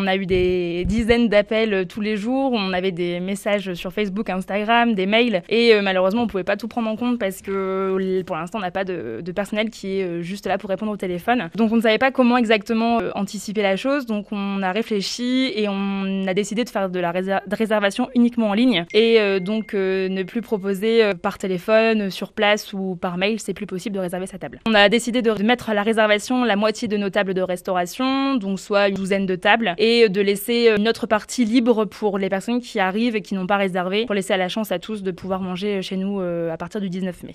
On a eu des dizaines d'appels tous les jours, on avait des messages sur Facebook, Instagram, des mails, et malheureusement on pouvait pas tout prendre en compte parce que pour l'instant on n'a pas de personnel qui est juste là pour répondre au téléphone. Donc on ne savait pas comment exactement anticiper la chose, donc on a réfléchi et on a décidé de faire de la réservation uniquement en ligne et donc ne plus proposer par téléphone, sur place ou par mail, c'est plus possible de réserver sa table. On a décidé de mettre à la réservation la moitié de nos tables de restauration, donc soit une douzaine de tables, et de laisser une autre partie libre pour les personnes qui arrivent et qui n'ont pas réservé, pour laisser à la chance à tous de pouvoir manger chez nous à partir du 19 mai.